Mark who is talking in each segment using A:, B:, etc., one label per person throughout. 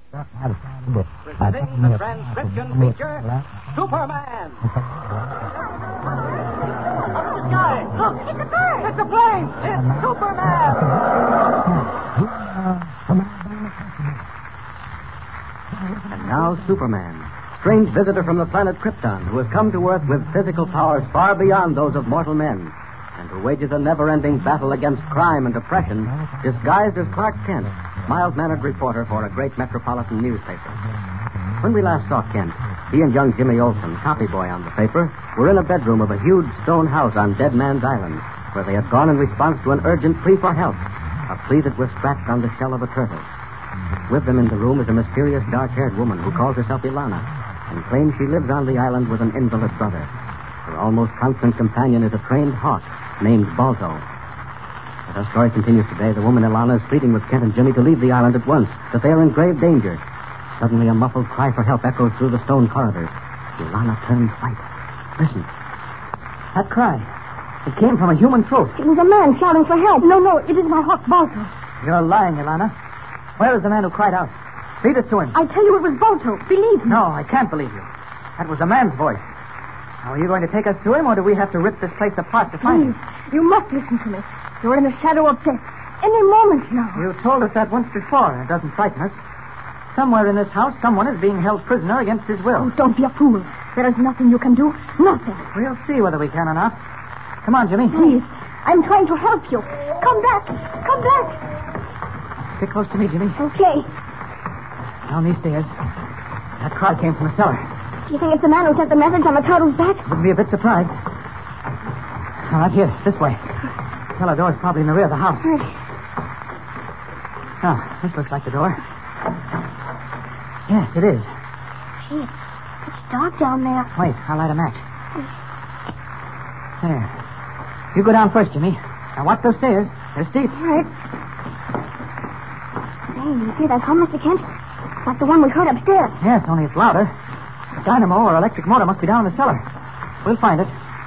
A: Presenting the transcription feature, Superman. Up in the sky. Look, it's a bird. It's a plane. It's Superman.
B: And now Superman, strange visitor from the planet Krypton, who has come to Earth with physical powers far beyond those of mortal men, and who wages a never-ending battle against crime and oppression, disguised as Clark Kent, mild-mannered reporter for a great metropolitan newspaper. When we last saw Kent, he and young Jimmy Olsen, copy boy on the paper, were in a bedroom of a huge stone house on Dead Man's Island, where they had gone in response to an urgent plea for help, a plea that was scratched on the shell of a turtle. With them in the room is a mysterious dark-haired woman who calls herself Ilana and claims she lives on the island with an invalid brother. Her almost constant companion is a trained hawk named Balto. As our story continues today, the woman Ilana is pleading with Kent and Jimmy to leave the island at once, that they are in grave danger. Suddenly, a muffled cry for help echoes through the stone corridors. Ilana turns white. Listen.
C: That cry. It came from a human throat.
D: It was a man shouting for help. No, it is my hawk, Balto.
C: You're lying, Ilana. Where is the man who cried out? Lead us to him.
D: I tell you it was Balto. Believe me.
C: No, I can't believe you. That was a man's voice. Now, are you going to take us to him, or do we have to rip this place apart to find him?
D: You must listen to me. You're in the shadow of death. Any moment now.
C: You told us that once before, and it doesn't frighten us. Somewhere in this house, someone is being held prisoner against his will.
D: Oh, don't be a fool. There is nothing you can do. Nothing.
C: We'll see whether we can or not. Come on, Jimmy.
D: Please. I'm trying to help you. Come back. Come back.
C: Stick close to me, Jimmy.
D: Okay.
C: Down these stairs. That cry came from the cellar.
D: Do you think it's the man who sent the message on the turtle's back?
C: Wouldn't be a bit surprised. All right, here. This way. The cellar door is probably in the rear of the house.
D: Right.
C: Now, this looks like the door. Yes, it is.
D: Gee, it's dark down there.
C: Wait, I'll light a match. There. You go down first, Jimmy. Now watch those stairs. They're steep.
D: All right. Say, you hear that hum, Mr. Kent? It's like the one we heard upstairs.
C: Yes, only it's louder. A dynamo or electric motor must be down in the cellar. We'll find it.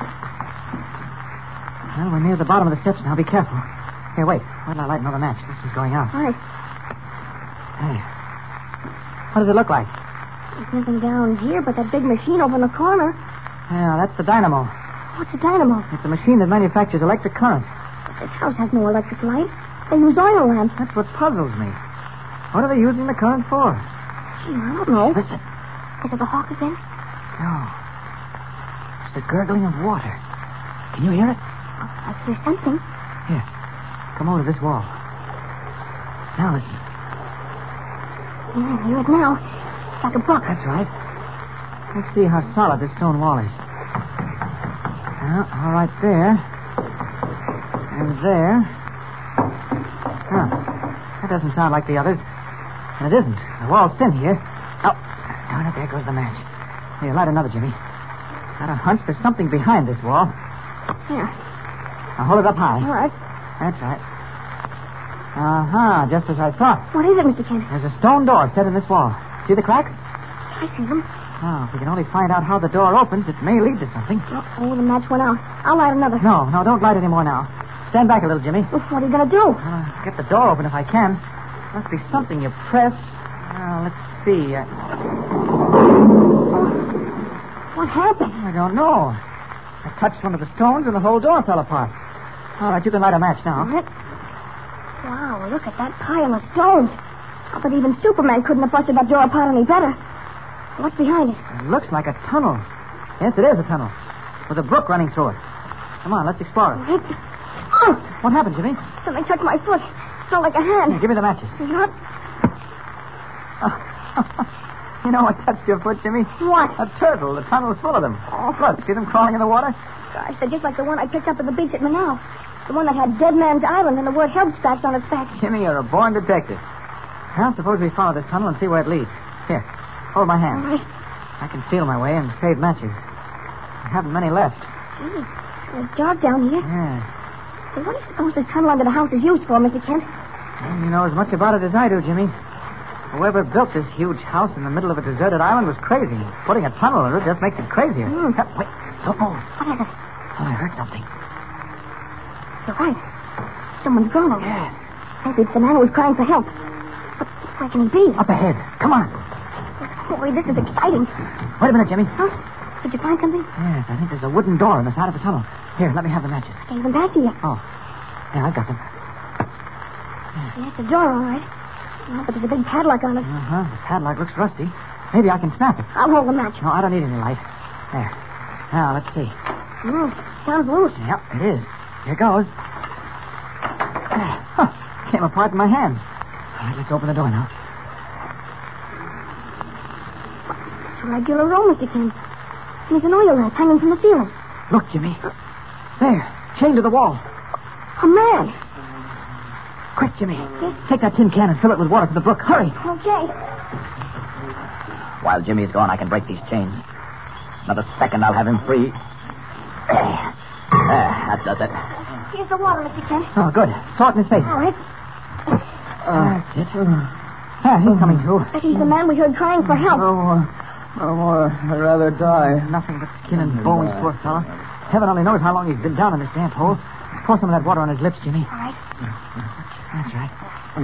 C: Well, we're near the bottom of the steps now. Be careful. Here, wait. Wait till I light another match. This is going out.
D: All right.
C: There. What does it look like?
D: There's nothing down here but that big machine over in the corner.
C: Yeah, that's the dynamo.
D: What's a dynamo?
C: It's a machine that manufactures electric current.
D: But this house has no electric light. They use oil lamps.
C: That's what puzzles me. What are they using the current for?
D: Gee, I don't know.
C: Listen.
D: Is it the hawk again?
C: No. It's the gurgling of water. Can you hear it?
D: I hear something.
C: Here. Come over to this wall. Now listen.
D: Yeah, I hear it now. It's like a brook.
C: That's right. Let's see how solid this stone wall is. Well, all right there. And there. Huh. That doesn't sound like the others. And it isn't. The wall's thin here. Oh, darn it, there goes the match. Here, light another, Jimmy. Got a hunch there's something behind this wall.
D: Here.
C: Now hold it up high.
D: All right.
C: That's right. Uh-huh, just as I thought.
D: What is it, Mr. Kent?
C: There's a stone door set in this wall. See the cracks?
D: I see them.
C: Oh, if we can only find out how the door opens, it may lead to something.
D: Oh, the match went out. I'll light another.
C: No, don't light any more now. Stand back a little, Jimmy.
D: Well, what are you going to do?
C: Get the door open if I can. Must be something you press. Let's see.
D: What happened?
C: I don't know. I touched one of the stones and the whole door fell apart. All right, you can light a match now.
D: What? Wow, look at that pile of stones. I bet even Superman couldn't have busted that door apart any better. What's behind it?
C: It looks like a tunnel. Yes, it is a tunnel. With a brook running through it. Come on, let's explore it.
D: Oh!
C: What happened, Jimmy?
D: Something touched my foot. It felt like a hand.
C: Here, give me the matches.
D: What?
C: You know what touched your foot, Jimmy?
D: What?
C: A turtle. The tunnel's full of them. Oh, look, see them crawling in the water?
D: Gosh, they're just like the one I picked up at the beach at Manau. The one that had Dead Man's Island and the word help scratched on its back.
C: Jimmy, you're a born detective. Now, suppose we follow this tunnel and see where it leads. Here, hold my hand.
D: All right.
C: I can feel my way and save matches. I haven't many left.
D: Gee, it's dark down here.
C: Yeah.
D: Hey, what do you suppose this tunnel under the house is used for, Mr. Kent?
C: Well, you know as much about it as I do, Jimmy. Whoever built this huge house in the middle of a deserted island was crazy. Putting a tunnel under it just makes it crazier. Wait, don't move.
D: What is it?
C: Oh, I heard something.
D: You're right. Someone's groaning.
C: Yes.
D: Maybe it's the man who was crying for help. But Where can he be?
C: Up ahead. Come on.
D: Boy, this is exciting.
C: Wait a minute, Jimmy.
D: Huh? Did you find something?
C: Yes, I think there's a wooden door in the side of the tunnel. Here, let me have the matches.
D: I gave them back to you.
C: Oh. Yeah, I've got them.
D: Yeah, it's a door, all right. Oh, but there's a big padlock on it.
C: Uh-huh. The padlock looks rusty. Maybe I can snap it.
D: I'll hold the match.
C: No, I don't need any light. There. Now, let's see.
D: Sounds loose.
C: Yep, it is. Here goes. Huh. Came apart in my hand. All right, let's open the door now.
D: It's a regular room, Mr. Kent. There's an oil lamp hanging from the ceiling.
C: Look, Jimmy. There. Chained to the wall.
D: A man.
C: Quick, Jimmy.
D: Yes?
C: Take that tin can and fill it with water from the brook. Hurry.
D: Okay.
E: While Jimmy's gone, I can break these chains. Another second, I'll have him free. There, that does it.
D: Here's the water, Mr. Kent.
C: Oh, good. Throw it in his face.
D: All right.
C: That's it. He's coming to.
D: He's the man we heard crying for help.
F: I'd rather die.
C: Nothing but skin and bones, poor fella. Heaven only knows how long he's been down in this damp hole. Pour some of that water on his lips, Jimmy.
D: All right.
C: That's right.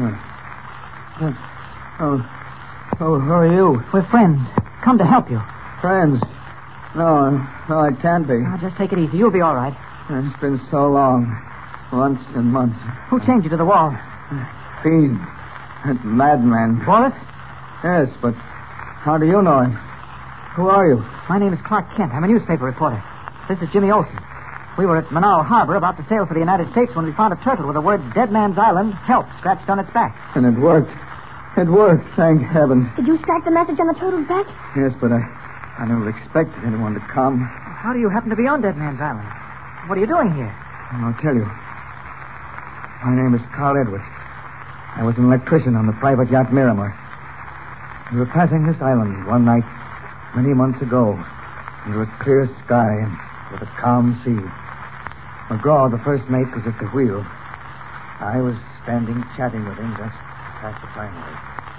F: Who are you?
C: We're friends. Come to help you.
F: Friends? No, I can't be.
C: Now, just take it easy. You'll be all right.
F: It's been so long. Months and months.
C: Who chained you to the wall?
F: Fiend. That madman.
C: Wallace?
F: Yes, but how do you know him? Who are you?
C: My name is Clark Kent. I'm a newspaper reporter. This is Jimmy Olsen. We were at Manaus Harbor about to sail for the United States when we found a turtle with the words Dead Man's Island, Help, scratched on its back.
F: And it worked. It worked, thank heaven.
D: Did you scratch the message on the turtle's back?
F: Yes, but I never expected anyone to come.
C: How do you happen to be on Dead Man's Island? What are you doing here?
F: I'll tell you. My name is Carl Edwards. I was an electrician on the private yacht Miramar. We were passing this island one night many months ago under a clear sky and with a calm sea. McGraw, the first mate, was at the wheel. I was standing chatting with him just past the gangway.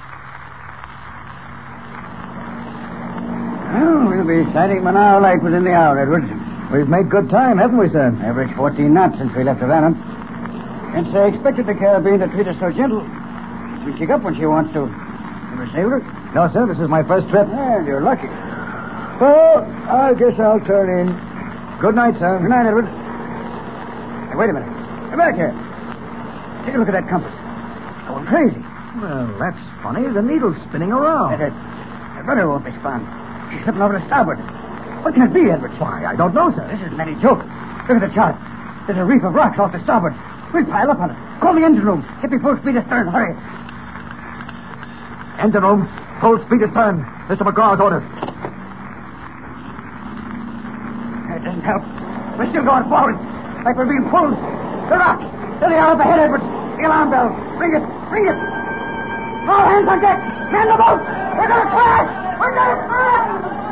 B: Well, we'll be sighting Manaus Lake within the hour, Edwards.
F: We've made good time, haven't we, sir?
B: Average 14 knots since we left Havana. Can't say I expected the Caribbean to treat us so gentle. She'll kick up when she wants to. Ever sailed her?
F: No, sir. This is my first trip.
B: Well, you're lucky.
F: Well, I guess I'll turn in. Good night, sir.
B: Good night, Edwards. Hey, wait a minute. Come back here. Take a look at that compass. Going crazy.
F: Well, that's funny. The needle's spinning around.
B: That rudder won't respond. She's slipping over to starboard. What can it be, Edwards?
F: Why, I don't know, sir.
B: This isn't any joke. Look at the chart. There's a reef of rocks off to starboard. We'll pile up on it. Call the engine room. Get me full speed astern. Hurry.
F: Engine room. Full speed astern. Mr. McGraw's orders.
B: That doesn't help. We're still going forward. Like we're being pulled. The rocks. There they are up ahead, Edwards. The alarm bell. Ring it. Ring it. All hands on deck. Man the boat. We're going to crash. We're going to crash.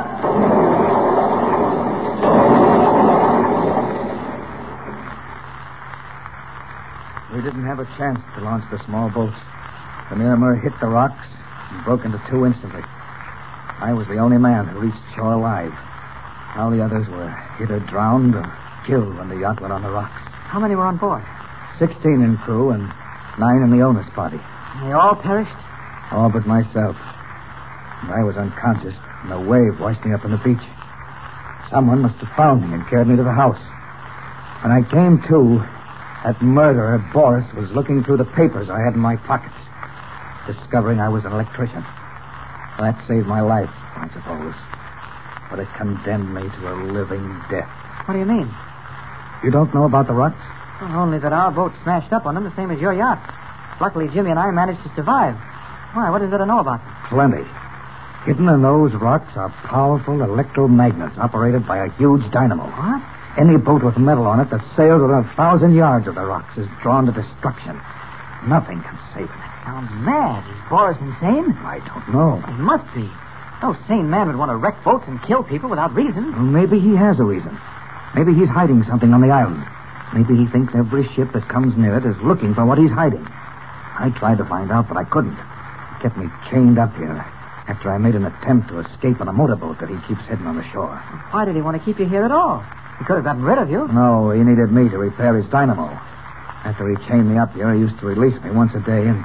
F: We didn't have a chance to launch the small boats. The Miramar hit the rocks and broke into two instantly. I was the only man who reached shore alive. All the others were either drowned or killed when the yacht went on the rocks.
C: How many were on board?
F: 16 in crew and 9 in the owner's party.
C: They all perished?
F: All but myself. And I was unconscious when a wave washed me up on the beach. Someone must have found me and carried me to the house. When I came to, that murderer, Boris, was looking through the papers I had in my pockets, discovering I was an electrician. That saved my life, I suppose. But it condemned me to a living death.
C: What do you mean?
F: You don't know about the rocks?
C: Well, only that our boat smashed up on them the same as your yacht. Luckily, Jimmy and I managed to survive. Why, what is there to know about them?
F: Plenty. Hidden in those rocks are powerful electromagnets operated by a huge dynamo.
C: What?
F: Any boat with metal on it that sails within 1,000 yards of the rocks is drawn to destruction. Nothing can save it.
C: Sounds mad. Is Boris insane?
F: I don't know.
C: He must be. No sane man would want to wreck boats and kill people without reason.
F: Well, maybe he has a reason. Maybe he's hiding something on the island. Maybe he thinks every ship that comes near it is looking for what he's hiding. I tried to find out, but I couldn't. He kept me chained up here after I made an attempt to escape on a motorboat that he keeps hidden on the shore.
C: Why did he want to keep you here at all? He could have gotten rid of you.
F: No, he needed me to repair his dynamo. After he chained me up here, he used to release me once a day and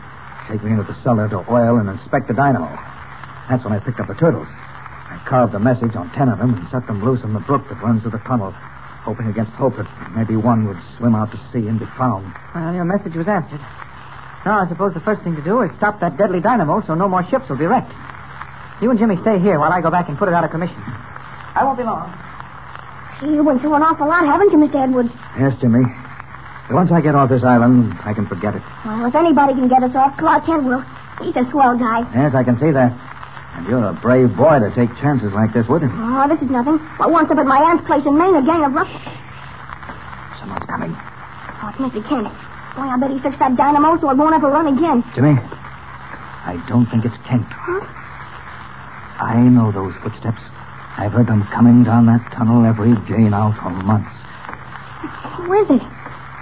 F: take me into the cellar to oil and inspect the dynamo. That's when I picked up the turtles. I carved a message on 10 of them and set them loose in the brook that runs through the tunnel, hoping against hope that maybe one would swim out to sea and be found.
C: Well, your message was answered. Now, I suppose the first thing to do is stop that deadly dynamo so no more ships will be wrecked. You and Jimmy stay here while I go back and put it out of commission. I won't be long.
D: You've been through an awful lot, haven't you, Mr. Edwards?
F: Yes, Jimmy. But once I get off this island, I can forget it.
D: Well, if anybody can get us off, Clark Kent will. He's a swell guy.
F: Yes, I can see that. And you're a brave boy to take chances like this, wouldn't you?
D: Oh, this is nothing. I once up at my aunt's place in Maine, a gang of rough...
F: Someone's coming.
D: Oh, it's Mr. Kent. Boy, I bet he fixed that dynamo so it won't ever run again.
F: Jimmy, I don't think it's Kent.
D: Huh?
F: I know those footsteps. I've heard them coming down that tunnel every day now for months.
D: Who is it?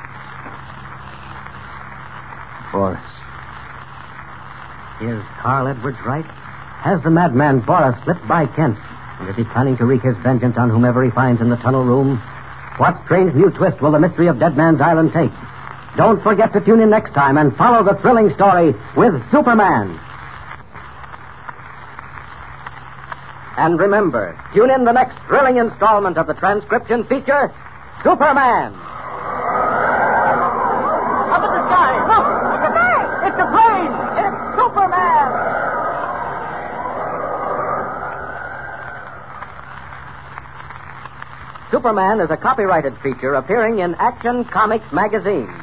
F: Boris.
B: Is Carl Edwards right? Has the madman Boris slipped by Kent? And is he planning to wreak his vengeance on whomever he finds in the tunnel room? What strange new twist will the mystery of Dead Man's Island take? Don't forget to tune in next time and follow the thrilling story with Superman. And remember, tune in the next thrilling installment of the transcription feature, Superman.
A: Up in the sky. Look! It's a bird! It's a plane! It's Superman!
B: Superman is a copyrighted feature appearing in Action Comics magazine.